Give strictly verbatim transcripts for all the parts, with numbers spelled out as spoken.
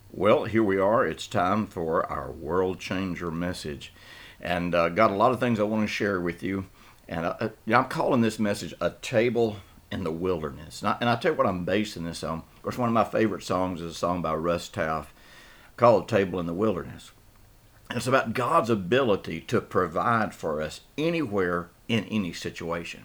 Well, here we are. It's time for our World Changer message. And uh, got a lot of things I want to share with you. And uh, yeah, I'm calling this message A Table in the Wilderness. And, I, and I'll tell you what I'm basing this on. Of course, one of my favorite songs is a song by Russ Taff called Table in the Wilderness. And it's about God's ability to provide for us anywhere in any situation.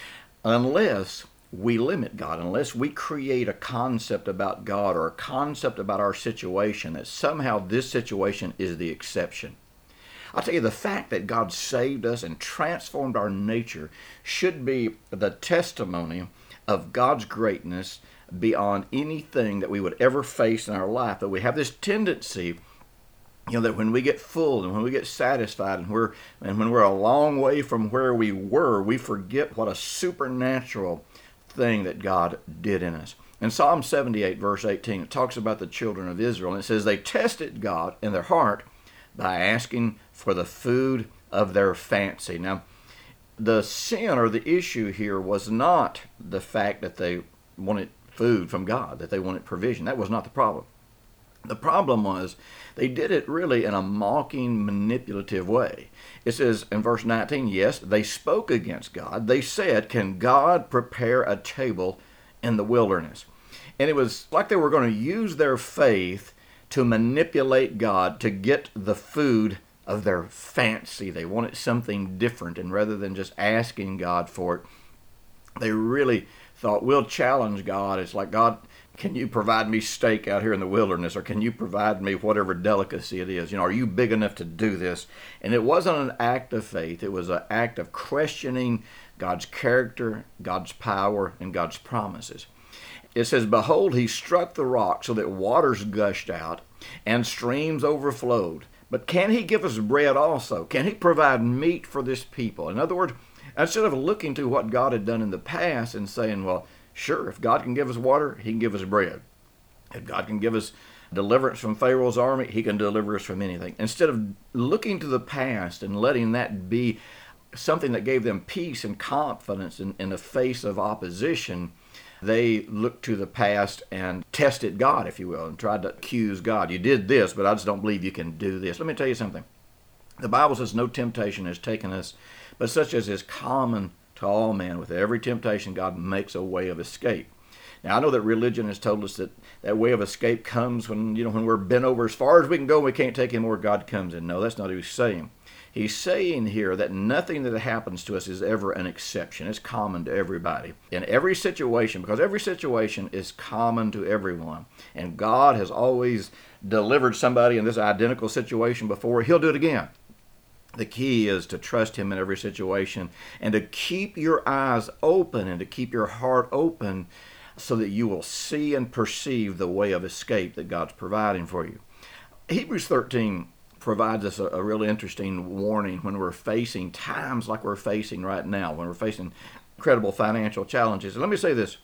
Unless we limit God, unless we create a concept about God or a concept about our situation that somehow this situation is the exception. I'll tell you, the fact that God saved us and transformed our nature should be the testimony of God's greatness beyond anything that we would ever face in our life. That we have this tendency, you know, that when we get full and when we get satisfied and we're and when we're a long way from where we were, we forget what a supernatural thing that God did in us. In Psalm seventy-eight, verse eighteen, it talks about the children of Israel, and it says they tested God in their heart by asking for the food of their fancy. Now, the sin or the issue here was not the fact that they wanted food from God, that they wanted provision. That was not the problem. The problem was they did it really in a mocking, manipulative way. It says in verse nineteen, yes, they spoke against God. They said, can God prepare a table in the wilderness? And it was like they were going to use their faith to manipulate God to get the food of their fancy. They wanted something different, and rather than just asking God for it, they really thought, we'll challenge God. It's like, God, can you provide me steak out here in the wilderness, or can you provide me whatever delicacy it is? You know, are you big enough to do this? And it wasn't an act of faith. It was an act of questioning God's character, God's power, and God's promises. It says, behold, he struck the rock so that waters gushed out and streams overflowed. But can he give us bread also? Can he provide meat for this people? In other words, instead of looking to what God had done in the past and saying, well, sure, if God can give us water, he can give us bread. If God can give us deliverance from Pharaoh's army, he can deliver us from anything. Instead of looking to the past and letting that be something that gave them peace and confidence in, in the face of opposition, they looked to the past and tested God, if you will, and tried to accuse God. You did this, but I just don't believe you can do this. Let me tell you something. The Bible says no temptation has taken us, but such as is common to all men. With every temptation, God makes a way of escape. Now, I know that religion has told us that that way of escape comes when, you know, when we're bent over as far as we can go, we can't take anymore, God comes in. No, that's not what he's saying. He's saying here that nothing that happens to us is ever an exception. It's common to everybody. In every situation, because every situation is common to everyone. And God has always delivered somebody in this identical situation before. He'll do it again. The key is to trust him in every situation and to keep your eyes open and to keep your heart open so that you will see and perceive the way of escape that God's providing for you. Hebrews thirteen provides us a, a really interesting warning when we're facing times like we're facing right now, when we're facing incredible financial challenges. And let me say this.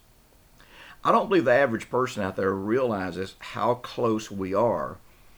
I don't believe the average person out there realizes how close we are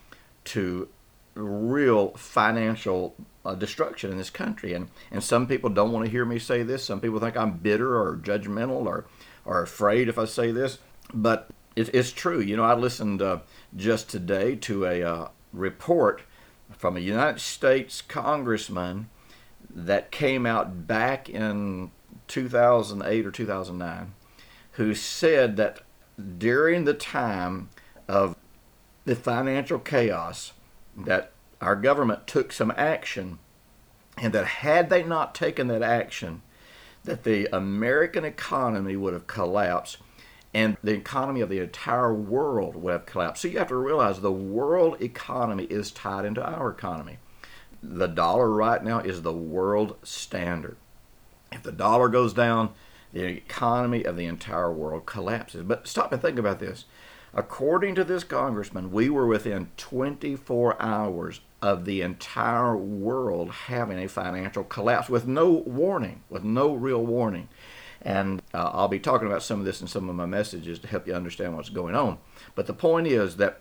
to real financial uh, destruction in this country. And, and some people don't want to hear me say this. Some people think I'm bitter or judgmental or, or afraid if I say this. But it, it's true. You know, I listened uh, just today to a uh, report from a United States congressman that came out back in two thousand eight or two thousand nine, who said that during the time of the financial chaos, that our government took some action, and that had they not taken that action, that the American economy would have collapsed, and the economy of the entire world would have collapsed. So you have to realize the world economy is tied into our economy. The dollar right now is the world standard. If the dollar goes down, the economy of the entire world collapses. But stop and think about this. According to this congressman, we were within twenty-four hours of the entire world having a financial collapse with no warning, with no real warning. And uh, I'll be talking about some of this in some of my messages to help you understand what's going on. But the point is that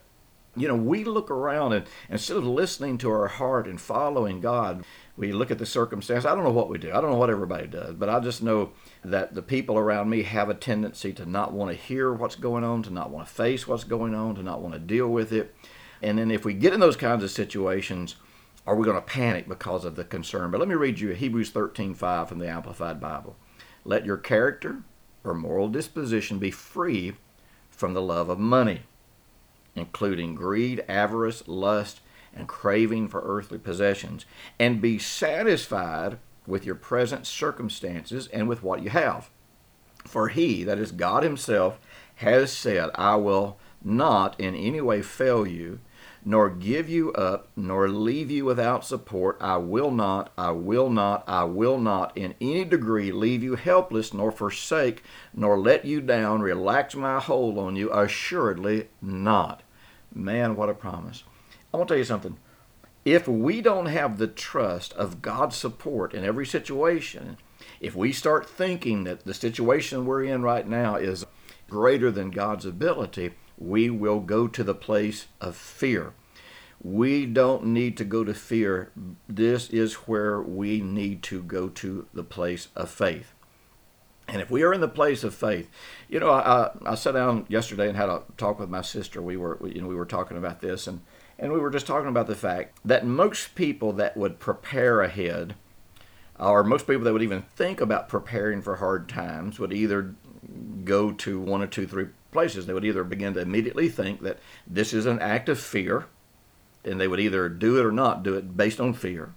You know, we look around and instead of listening to our heart and following God, we look at the circumstance. I don't know what we do. I don't know what everybody does, but I just know that the people around me have a tendency to not want to hear what's going on, to not want to face what's going on, to not want to deal with it. And then if we get in those kinds of situations, are we going to panic because of the concern? But let me read you Hebrews thirteen five from the Amplified Bible. Let your character or moral disposition be free from the love of money, including greed, avarice, lust, and craving for earthly possessions, and be satisfied with your present circumstances and with what you have. For he, that is God himself, has said, I will not in any way fail you, nor give you up, nor leave you without support. I will not, I will not, I will not in any degree leave you helpless, nor forsake, nor let you down, relax my hold on you, assuredly not. Man, what a promise. I want to tell you something. If we don't have the trust of God's support in every situation, if we start thinking that the situation we're in right now is greater than God's ability, we will go to the place of fear. We don't need to go to fear. This is where we need to go to the place of faith. And if we are in the place of faith, you know, I, I sat down yesterday and had a talk with my sister. We were, you know, we were talking about this, and, and we were just talking about the fact that most people that would prepare ahead, or most people that would even think about preparing for hard times, would either go to one or two, three places. They would either begin to immediately think that this is an act of fear, and they would either do it or not do it based on fear.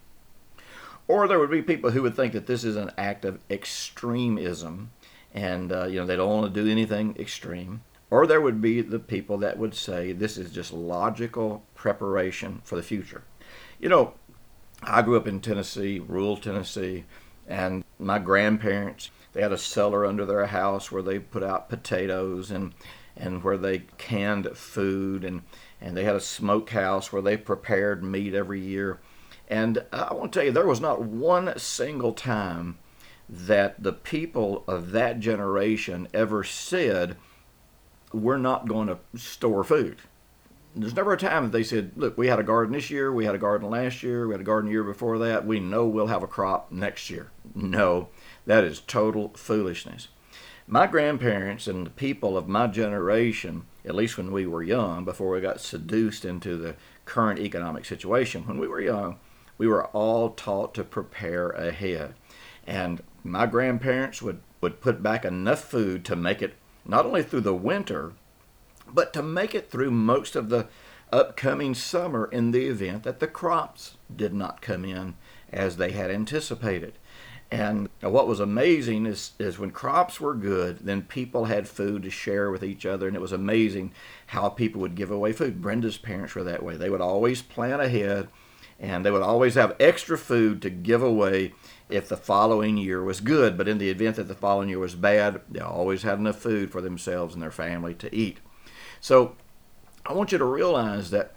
Or there would be people who would think that this is an act of extremism, and uh, you know, they don't want to do anything extreme. Or there would be the people that would say this is just logical preparation for the future. You know, I grew up in Tennessee, rural Tennessee, and my grandparents, they had a cellar under their house where they put out potatoes and and where they canned food, and, and they had a smokehouse where they prepared meat every year. And I want to tell you, there was not one single time that the people of that generation ever said, we're not going to store food. There's never a time that they said, look, we had a garden this year, we had a garden last year, we had a garden the year before that, we know we'll have a crop next year. No, that is total foolishness. My grandparents and the people of my generation, at least when we were young, before we got seduced into the current economic situation, when we were young, we were all taught to prepare ahead. And my grandparents would, would put back enough food to make it not only through the winter, but to make it through most of the upcoming summer in the event that the crops did not come in as they had anticipated. And what was amazing is, is when crops were good, then people had food to share with each other, and it was amazing how people would give away food. Brenda's parents were that way. They would always plan ahead, and they would always have extra food to give away if the following year was good. But in the event that the following year was bad, they always had enough food for themselves and their family to eat. So I want you to realize that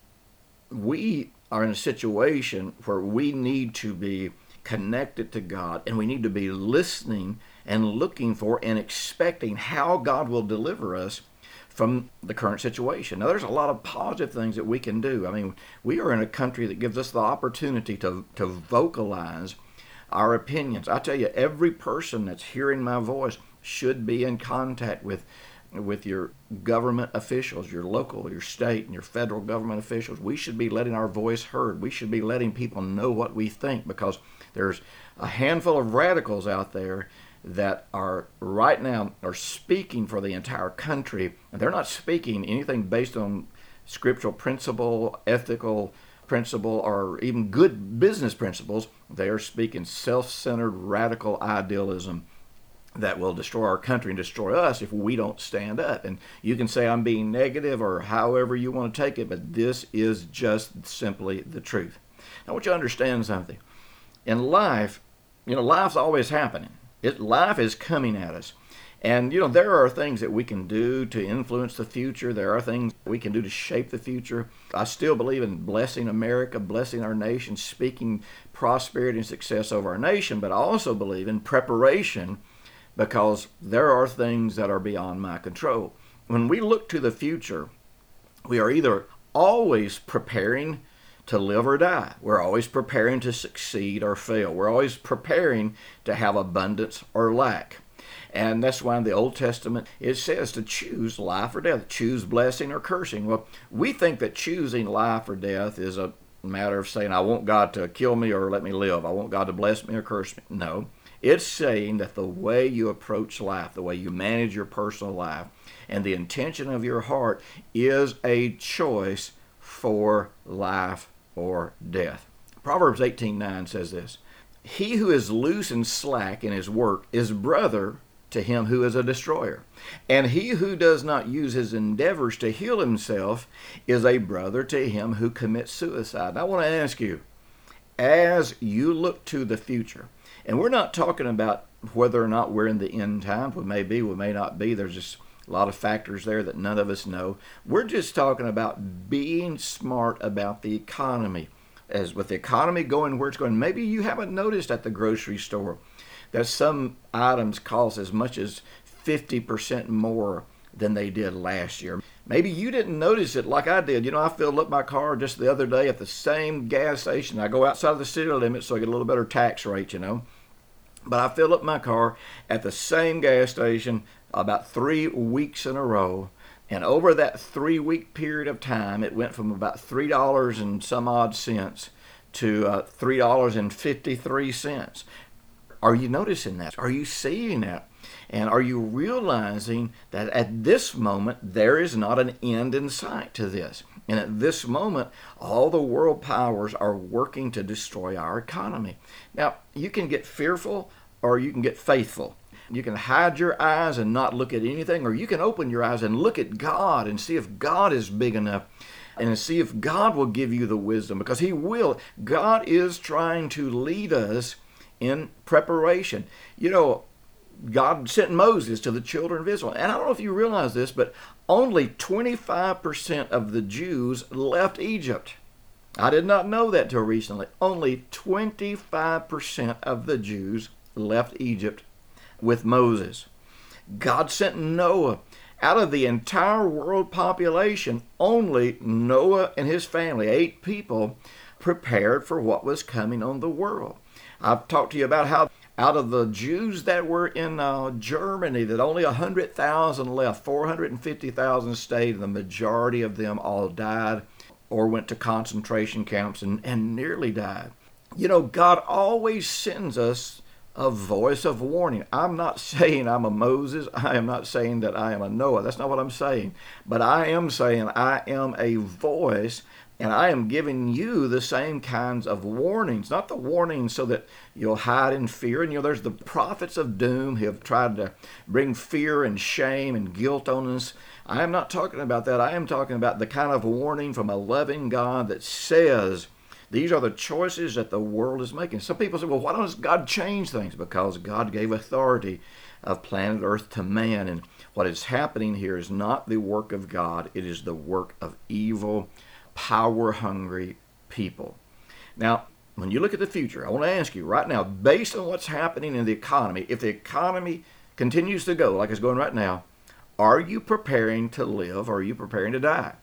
we are in a situation where we need to be connected to God, and we need to be listening and looking for and expecting how God will deliver us from the current situation. Now, there's a lot of positive things that we can do. I mean, we are in a country that gives us the opportunity to, to vocalize our opinions. I tell you, every person that's hearing my voice should be in contact with with your government officials, your local, your state, and your federal government officials. We should be letting our voice heard. We should be letting people know what we think, because there's a handful of radicals out there that are right now are speaking for the entire country, and they're not speaking anything based on scriptural principle, ethical principle, or even good business principles. They are speaking self-centered radical idealism that will destroy our country and destroy us if we don't stand up. And you can say I'm being negative or however you want to take it, but this is just simply the truth. I want you to understand something. In life, you know, life's always happening. It, life is coming at us. And, you know, there are things that we can do to influence the future. There are things we can do to shape the future. I still believe in blessing America, blessing our nation, speaking prosperity and success over our nation, but I also believe in preparation, because there are things that are beyond my control. When we look to the future, we are either always preparing to live or die. We're always preparing to succeed or fail. We're always preparing to have abundance or lack. And that's why in the Old Testament it says to choose life or death, choose blessing or cursing. Well, we think that choosing life or death is a matter of saying, I want God to kill me or let me live. I want God to bless me or curse me. No, it's saying that the way you approach life, the way you manage your personal life, and the intention of your heart is a choice for life or death. Proverbs eighteen nine says this, he who is loose and slack in his work is brother to him who is a destroyer. And he who does not use his endeavors to heal himself is a brother to him who commits suicide. I want to ask you, as you look to the future, and we're not talking about whether or not we're in the end times, we may be, we may not be, there's just a lot of factors there that none of us know. We're just talking about being smart about the economy. As with the economy going where it's going, maybe you haven't noticed at the grocery store that some items cost as much as fifty percent more than they did last year. Maybe you didn't notice it like I did. You know, I filled up my car just the other day at the same gas station. I go outside the city limit so I get a little better tax rate, you know. But I filled up my car at the same gas station about three weeks in a row. And over that three-week period of time, it went from about three dollars and some odd cents to uh, three dollars and fifty-three cents. Are you noticing that? Are you seeing that? And are you realizing that at this moment, there is not an end in sight to this? And at this moment, all the world powers are working to destroy our economy. Now, you can get fearful or you can get faithful. You can hide your eyes and not look at anything, or you can open your eyes and look at God and see if God is big enough and see if God will give you the wisdom, because He will. God is trying to lead us in preparation. You know, God sent Moses to the children of Israel. And I don't know if you realize this, but only twenty-five percent of the Jews left Egypt. I did not know that till recently. Only twenty-five percent of the Jews left Egypt with Moses. God sent Noah. Out of the entire world population, only Noah and his family, eight people, prepared for what was coming on the world. I've talked to you about how out of the Jews that were in uh, Germany, that only one hundred thousand left, four hundred fifty thousand stayed, and the majority of them all died or went to concentration camps and, and nearly died. You know, God always sends us a voice of warning. I'm not saying I'm a Moses. I am not saying that I am a Noah. That's not what I'm saying. But I am saying I am a voice, and I am giving you the same kinds of warnings, not the warnings so that you'll hide in fear. And you know, there's the prophets of doom who have tried to bring fear and shame and guilt on us. I am not talking about that. I am talking about the kind of warning from a loving God that says, these are the choices that the world is making. Some people say, well, why doesn't God change things? Because God gave authority of planet Earth to man. And what is happening here is not the work of God. It is the work of evil, power-hungry people. Now, when you look at the future, I want to ask you right now, based on what's happening in the economy, if the economy continues to go like it's going right now, are you preparing to live or are you preparing to die?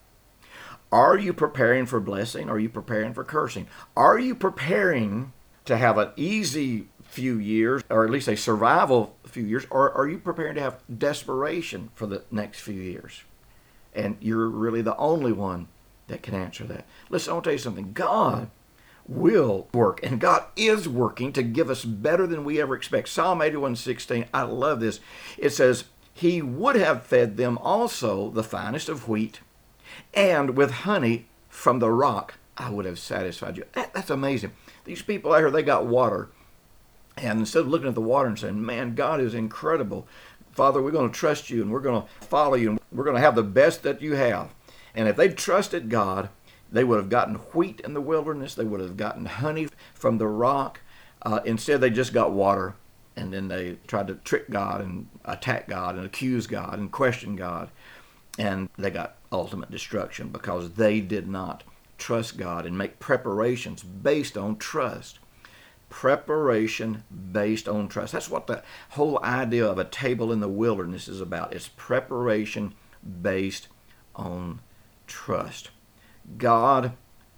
Are you preparing for blessing or are you preparing for cursing? Are you preparing to have an easy few years, or at least a survival few years, or are you preparing to have desperation for the next few years? And you're really the only one that can answer that. Listen, I want to tell you something. God will work, and God is working to give us better than we ever expect. Psalm eighty-one sixteen, I love this. It says, He would have fed them also the finest of wheat, and with honey from the rock I would have satisfied you. That, that's amazing. These people out here, they got water. And instead of looking at the water and saying, man, God is incredible. Father, we're going to trust you and we're going to follow you and we're going to have the best that you have. And if they trusted God, they would have gotten wheat in the wilderness. They would have gotten honey from the rock. Uh, instead, they just got water. And then they tried to trick God and attack God and accuse God and question God. And they got ultimate destruction because they did not trust God and make preparations based on trust. Preparation based on trust. That's what the whole idea of a table in the wilderness is about. It's preparation based on trust. God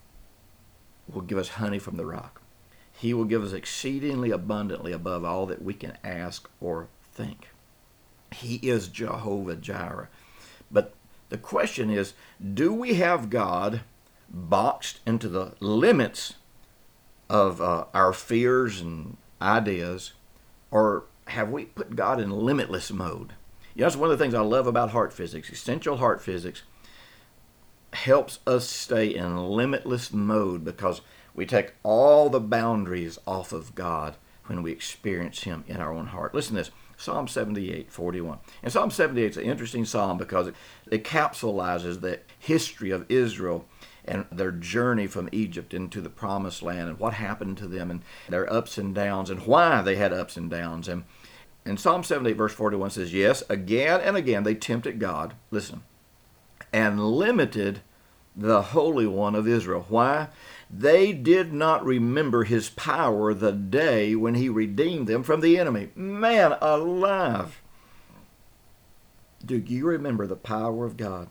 will give us honey from the rock. He will give us exceedingly abundantly above all that we can ask or think. He is Jehovah Jireh. But the question is, do we have God boxed into the limits of uh, our fears and ideas, or have we put God in limitless mode? You know, that's one of the things I love about heart physics. Essential heart physics helps us stay in limitless mode because we take all the boundaries off of God when we experience Him in our own heart. Listen to this, Psalm seventy-eight, forty-one. And Psalm seventy-eight is an interesting psalm because it, it capsulizes the history of Israel and their journey from Egypt into the promised land and what happened to them and their ups and downs and why they had ups and downs. And, and Psalm seventy-eight verse forty-one says, yes, again and again they tempted God, listen, and limited the Holy One of Israel. Why? They did not remember His power the day when He redeemed them from the enemy. Man alive! Do you remember the power of God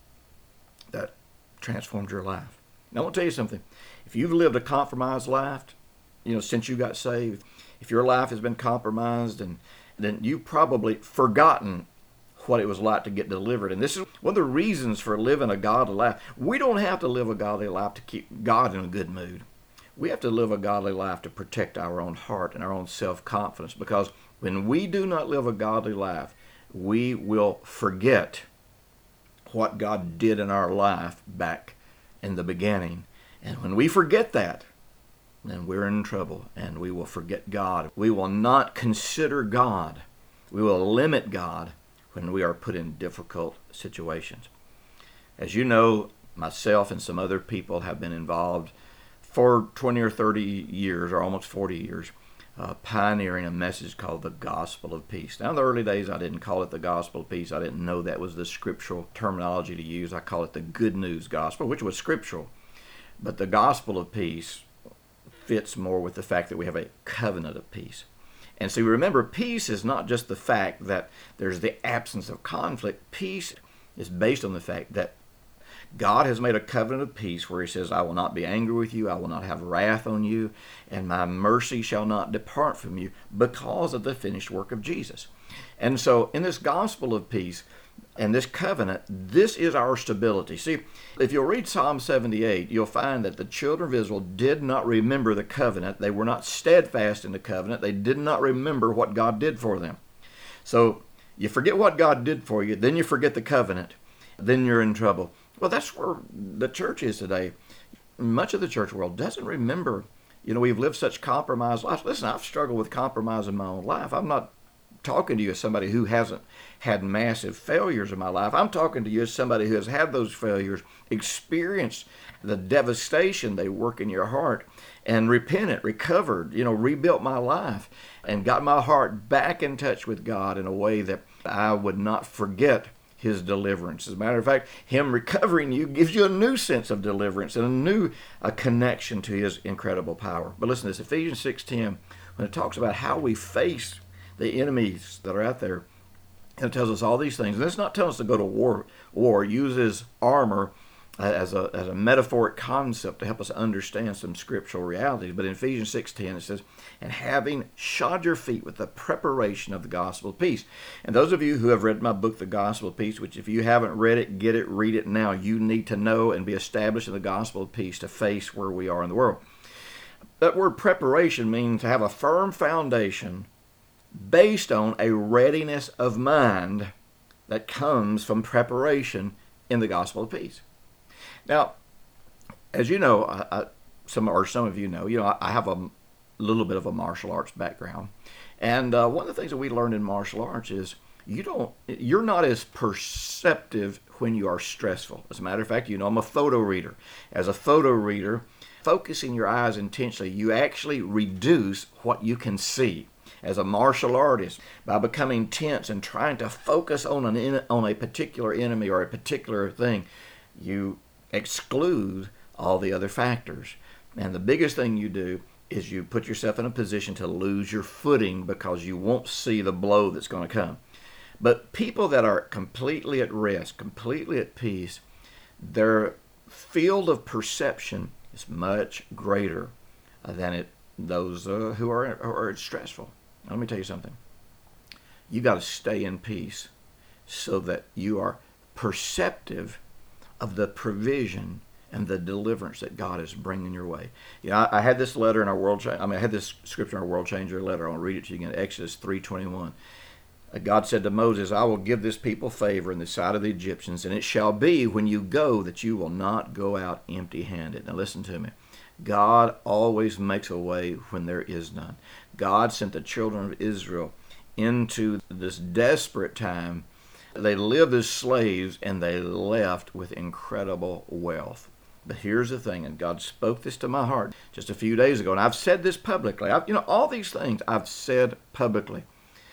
that transformed your life? Now, I want to tell you something. If you've lived a compromised life, you know, since you got saved, if your life has been compromised, and then you've probably forgotten what it was like to get delivered. And this is one of the reasons for living a godly life. We don't have to live a godly life to keep God in a good mood. We have to live a godly life to protect our own heart and our own self-confidence, because when we do not live a godly life, we will forget what God did in our life back in the beginning. And when we forget that, then we're in trouble, and we will forget God. We will not consider God. We will limit God when we are put in difficult situations. As you know, myself and some other people have been involved for twenty or thirty years, or almost forty years, uh, pioneering a message called the gospel of peace. Now, in the early days, I didn't call it the gospel of peace. I didn't know that was the scriptural terminology to use. I call it the good news gospel, which was scriptural. But the gospel of peace fits more with the fact that we have a covenant of peace. And so remember, peace is not just the fact that there's the absence of conflict. Peace is based on the fact that God has made a covenant of peace where He says, I will not be angry with you, I will not have wrath on you, and my mercy shall not depart from you, because of the finished work of Jesus. And so in this gospel of peace and this covenant, this is our stability. See, if you'll read Psalm seventy-eight, you'll find that the children of Israel did not remember the covenant. They were not steadfast in the covenant. They did not remember what God did for them. So you forget what God did for you, then you forget the covenant, then you're in trouble. Well, that's where the church is today. Much of the church world doesn't remember. You know, we've lived such compromised lives. Listen, I've struggled with compromise in my own life. I'm not talking to you as somebody who hasn't had massive failures in my life. I'm talking to you as somebody who has had those failures, experienced the devastation they work in your heart, and repented, recovered, you know, rebuilt my life, and got my heart back in touch with God in a way that I would not forget His deliverance. As a matter of fact, Him recovering you gives you a new sense of deliverance and a new a connection to His incredible power. But listen to this, Ephesians six ten, when it talks about how we face the enemies that are out there, it tells us all these things. And it's not telling us to go to war. War uses armor as a, as a metaphoric concept to help us understand some scriptural realities. But in Ephesians six ten it says, and having shod your feet with the preparation of the gospel of peace. And those of you who have read my book, The Gospel of Peace, which if you haven't read it, get it, read it now. You need to know and be established in the gospel of peace to face where we are in the world. That word preparation means to have a firm foundation based on a readiness of mind that comes from preparation in the gospel of peace. Now, as you know, I, I, some or some of you know, you know, I, I have a little bit of a martial arts background, and uh, one of the things that we learned in martial arts is you don't, you're not as perceptive when you are stressful. As a matter of fact, you know, I'm a photo reader. As a photo reader, focusing your eyes intentionally, you actually reduce what you can see. As a martial artist, by becoming tense and trying to focus on an on a particular enemy or a particular thing, you exclude all the other factors. And the biggest thing you do is you put yourself in a position to lose your footing because you won't see the blow that's going to come. But people that are completely at rest, completely at peace, their field of perception is much greater uh, than it those uh, who are, are stressful. Now, let me tell you something. You got to stay in peace so that you are perceptive of the provision and the deliverance that God is bringing your way. You know, I, I had this letter in our world. I mean, I had this scripture in our World Changer letter. I want to read it to you again. Exodus three twenty-one. God said to Moses, I will give this people favor in the sight of the Egyptians, and it shall be when you go that you will not go out empty-handed. Now listen to me. God always makes a way when there is none. God sent the children of Israel into this desperate time. They lived as slaves, and they left with incredible wealth. But here's the thing, and God spoke this to my heart just a few days ago, and I've said this publicly. I've, you know, all these things I've said publicly.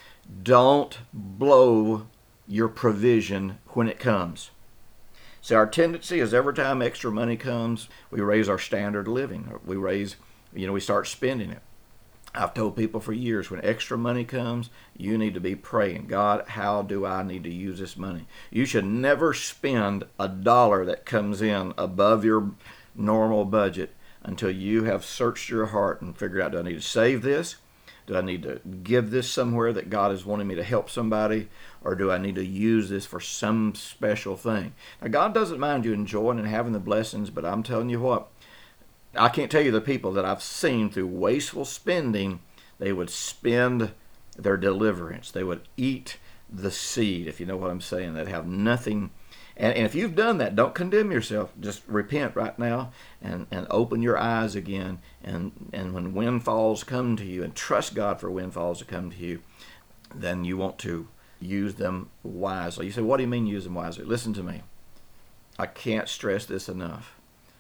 Don't blow your provision when it comes. See, our tendency is every time extra money comes, we raise our standard of living. We raise, you know, we start spending it. I've told people for years, when extra money comes, you need to be praying, God, how do I need to use this money? You should never spend a dollar that comes in above your normal budget until you have searched your heart and figured out, do I need to save this? Do I need to give this somewhere that God is wanting me to help somebody? Or do I need to use this for some special thing? Now, God doesn't mind you enjoying and having the blessings, but I'm telling you what, I can't tell you the people that I've seen through wasteful spending, they would spend their deliverance. They would eat the seed, if you know what I'm saying. They'd have nothing. And, and if you've done that, don't condemn yourself. Just repent right now and, and open your eyes again. And, and when windfalls come to you, and trust God for windfalls to come to you, then you want to use them wisely. You say, what do you mean use them wisely? Listen to me. I can't stress this enough.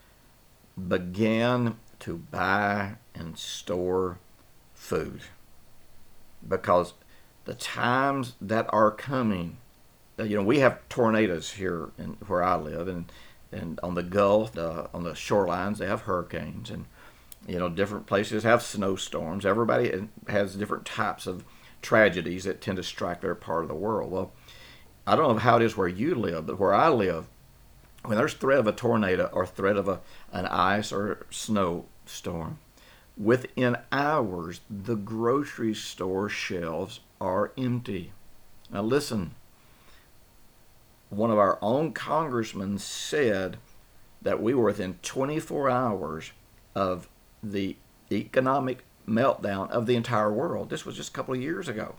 Begin to buy and store food. Because the times that are coming, you know, we have tornadoes here in, where I live, and, and on the Gulf, uh, on the shorelines, they have hurricanes, and, you know, different places have snowstorms. Everybody has different types of tragedies that tend to strike their part of the world. Well, I don't know how it is where you live, but where I live, when there's threat of a tornado or threat of a, an ice or snowstorm, within hours, the grocery store shelves are empty. Now listen, one of our own congressmen said that we were within twenty-four hours of the economic meltdown of the entire world. This was just a couple of years ago.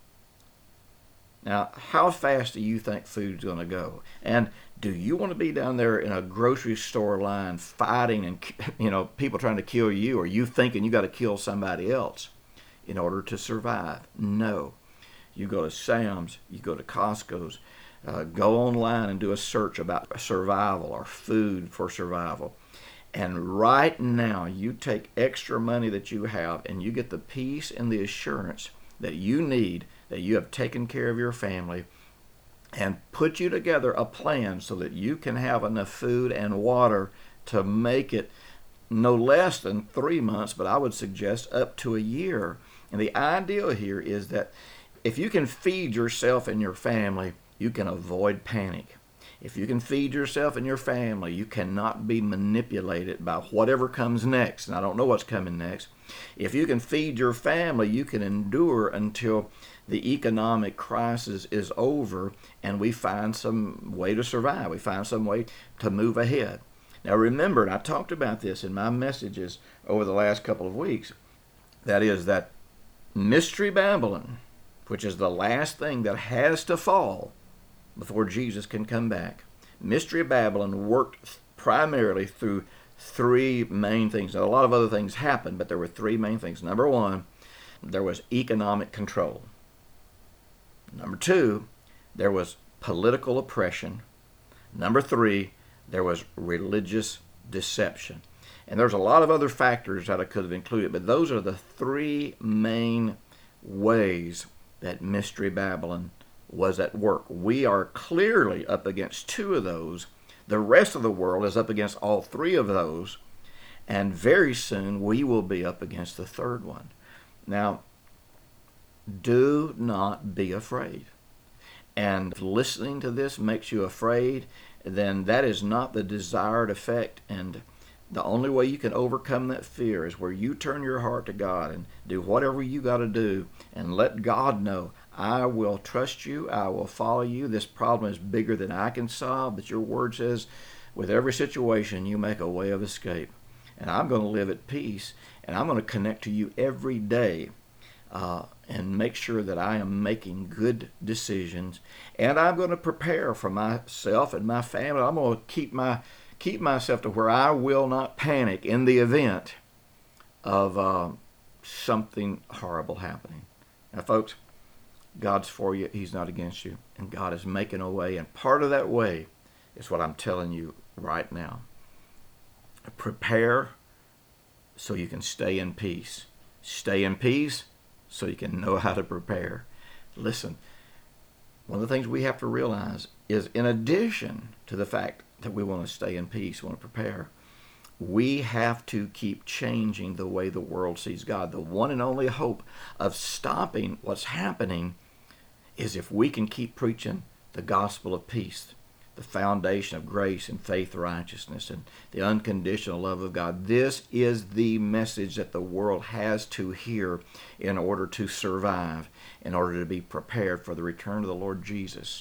Now, how fast do you think food's going to go? And do you want to be down there in a grocery store line fighting and, you know, people trying to kill you, or you thinking you got to kill somebody else in order to survive? No. You go to Sam's, you go to Costco's, uh, go online and do a search about survival or food for survival. And right now, you take extra money that you have and you get the peace and the assurance that you need, that you have taken care of your family, and put you together a plan so that you can have enough food and water to make it no less than three months, but I would suggest up to a year. And the idea here is that if you can feed yourself and your family, you can avoid panic. If you can feed yourself and your family, you cannot be manipulated by whatever comes next. And I don't know what's coming next. If you can feed your family, you can endure until the economic crisis is over and we find some way to survive. We find some way to move ahead. Now remember, and I talked about this in my messages over the last couple of weeks, that is that Mystery Babylon, which is the last thing that has to fall before Jesus can come back. Mystery Babylon worked primarily through three main things. Now, a lot of other things happened, but there were three main things. Number one, there was economic control. Number two, there was political oppression. Number three, there was religious deception. And there's a lot of other factors that I could have included, but those are the three main ways that Mystery Babylon was at work. We are clearly up against two of those. The rest of the world is up against all three of those. And very soon we will be up against the third one. Now, do not be afraid. And if listening to this makes you afraid, then that is not the desired effect. And the only way you can overcome that fear is where you turn your heart to God and do whatever you got to do and let God know, I will trust you, I will follow you. This problem is bigger than I can solve, but your word says with every situation you make a way of escape. And I'm going to live at peace, and I'm going to connect to you every day uh, and make sure that I am making good decisions. And I'm going to prepare for myself and my family. I'm going to keep my keep myself to where I will not panic in the event of uh, something horrible happening. Now, folks, God's for you. He's not against you. And God is making a way. And part of that way is what I'm telling you right now. Prepare so you can stay in peace. Stay in peace so you can know how to prepare. Listen, one of the things we have to realize is, in addition to the fact that we want to stay in peace, want to prepare, we have to keep changing the way the world sees God. The one and only hope of stopping what's happening is if we can keep preaching the gospel of peace, the foundation of grace and faith, righteousness, and the unconditional love of God. This is the message that the world has to hear in order to survive, in order to be prepared for the return of the Lord Jesus.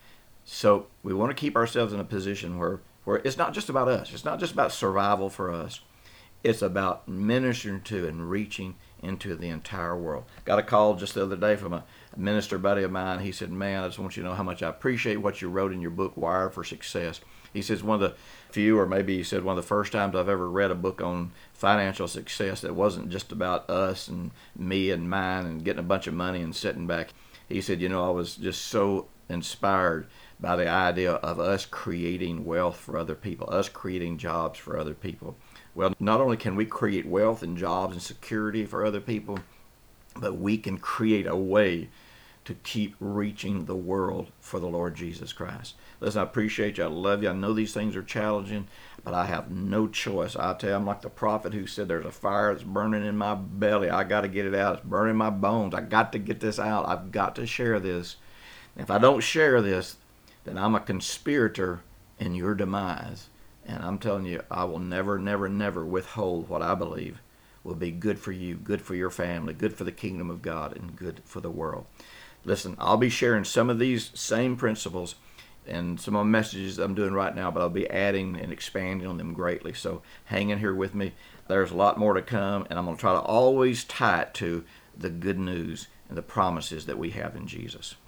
So we want to keep ourselves in a position where, where it's not just about us. It's not just about survival for us. It's about ministering to and reaching into the entire world. Got a call just the other day from a minister buddy of mine. He said, man, I just want you to know how much I appreciate what you wrote in your book, Wired for Success. He says one of the few, or maybe he said one of the first times I've ever read a book on financial success that wasn't just about us and me and mine and getting a bunch of money and sitting back. He said, you know, I was just so inspired by the idea of us creating wealth for other people, us creating jobs for other people. Well, not only can we create wealth and jobs and security for other people, but we can create a way to keep reaching the world for the Lord Jesus Christ. Listen, I appreciate you. I love you. I know these things are challenging, but I have no choice. I tell you, I'm like the prophet who said, there's a fire that's burning in my belly. I got to get it out. It's burning my bones. I got to get this out. I've got to share this. If I don't share this, then I'm a conspirator in your demise. And I'm telling you, I will never, never, never withhold what I believe will be good for you, good for your family, good for the kingdom of God, and good for the world. Listen, I'll be sharing some of these same principles and some of the messages I'm doing right now, but I'll be adding and expanding on them greatly. So hang in here with me. There's a lot more to come, and I'm going to try to always tie it to the good news and the promises that we have in Jesus.